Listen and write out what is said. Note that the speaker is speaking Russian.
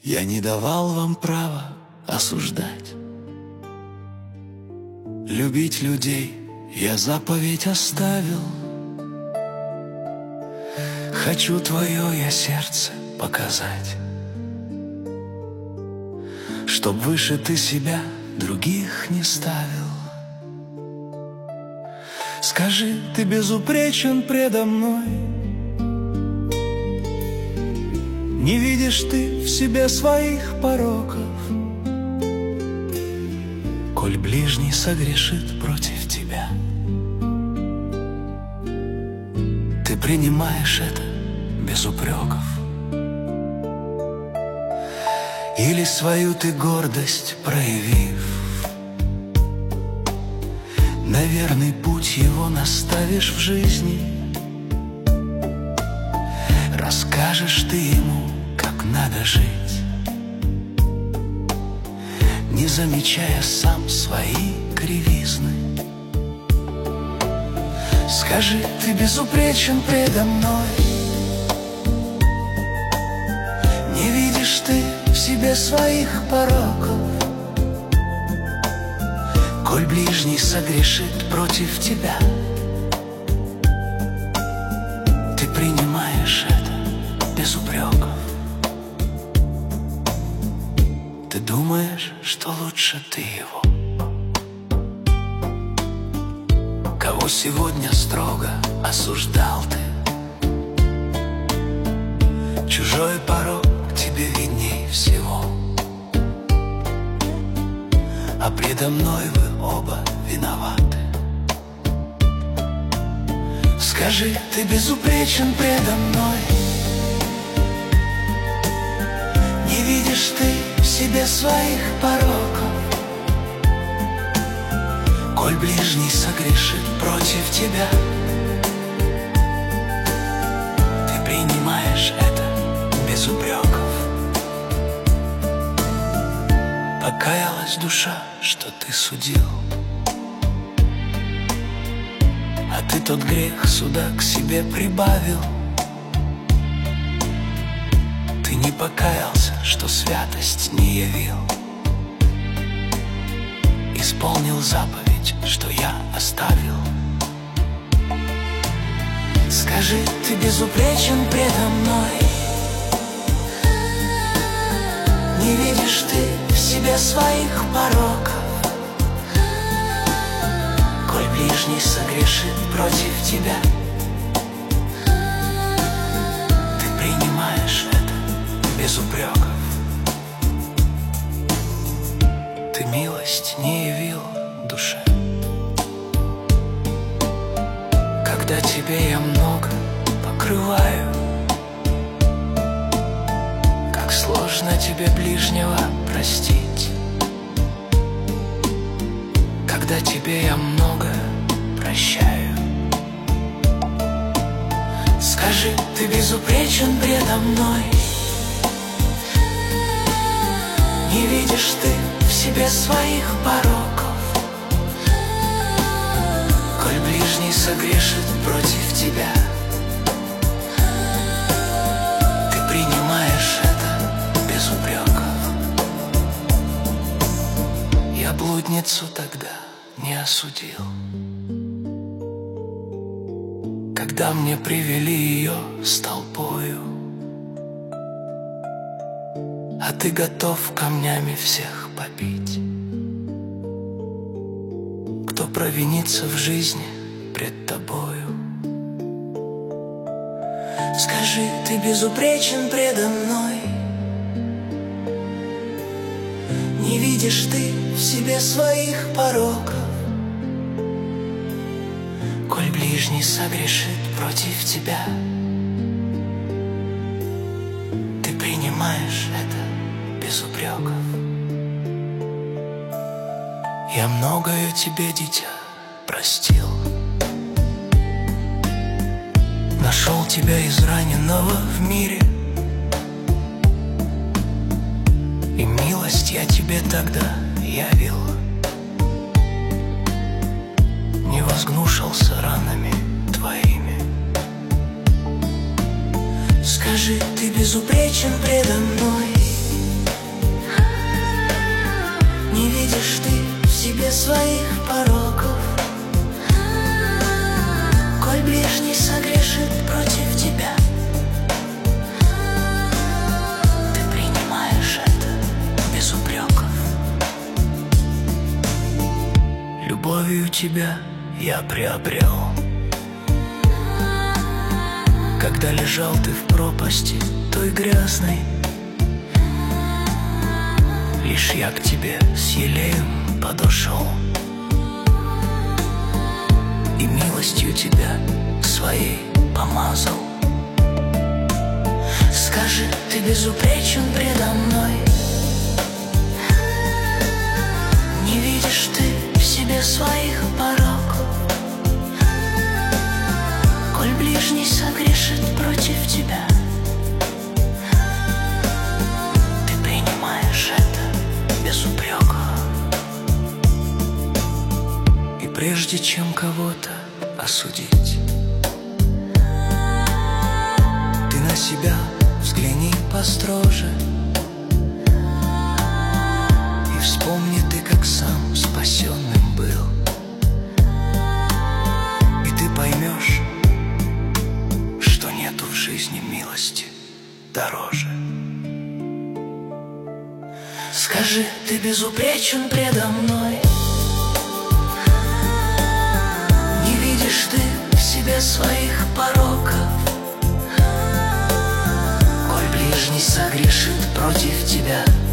Я не давал вам права осуждать. Любить людей я заповедь оставил. Хочу твое я сердце показать, чтоб выше ты себя других не ставил. Скажи, ты безупречен предо мной? Не видишь ты в себе своих пороков? Коль ближний согрешит против тебя, ты принимаешь это без упреков? Или свою ты гордость проявив, на верный путь его наставишь в жизни? Расскажешь ты ему, как надо жить, не замечая сам свои кривизны. Скажи, ты безупречен предо мной? Не видишь ты в себе своих пороков? Коль ближний согрешит против тебя, ты принимаешь это без упреков? Ты думаешь, что лучше ты его, кого сегодня строго осуждал ты? Чужой порок тебе видней всего, а предо мной вы оба виноваты. Скажи, ты безупречен предо мной? Не видишь ты в себе своих пороков? Коль ближний согрешит против тебя, ты принимаешь это без упреков? Покаялась душа, что ты судил, а ты тот грех суда к себе прибавил. Ты не покаялся, что святость не явил, исполнил заповедь, что я оставил. Скажи, ты безупречен предо мной? Не видишь ты в себе своих пороков? Коль ближний согрешит против тебя, ты принимаешь это без упреков? Ты милость не явил душе, когда тебе я много покрываю. Как сложно тебе ближнего простить, когда тебе я много прощаю. Скажи, ты безупречен предо мной? Не видишь ты в себе своих пороков? Коль ближний согрешит против тебя, ты принимаешь это без упреков? Я блудницу тогда не осудил, когда мне привели ее с толпою, а ты готов камнями всех побить. Кто провинится в жизни пред тобою? Скажи, ты безупречен предо мной? Не видишь ты в себе своих пороков? Коль ближний согрешит против тебя, ты принимаешь это без упреков? Я многое тебе, дитя, простил, нашел тебя израненного в мире, и милость я тебе тогда явил. Не возгнушался ранами твоими. Скажи, ты безупречен предо мной? Не видишь ты в себе своих пороков, коль ближний согрешит против тебя. Ты принимаешь это без упреков. Любовью тебя я приобрел, когда лежал ты в пропасти той грязной. Лишь я к тебе с елеем подошел, и милостью тебя своей помазал. Скажи, ты безупречен предо мной? Не видишь ты в себе своих пороков, коль ближний согрешит против тебя. Ты принимаешь это без упрека. И прежде чем кого-то осудить, ты на себя взгляни построже и вспомни ты, как сам спасенным был. И ты поймешь, что нету в жизни милости дороже. Скажи, ты безупречен предо мной? Не видишь ты в себе своих пороков, коль ближний согрешит против тебя.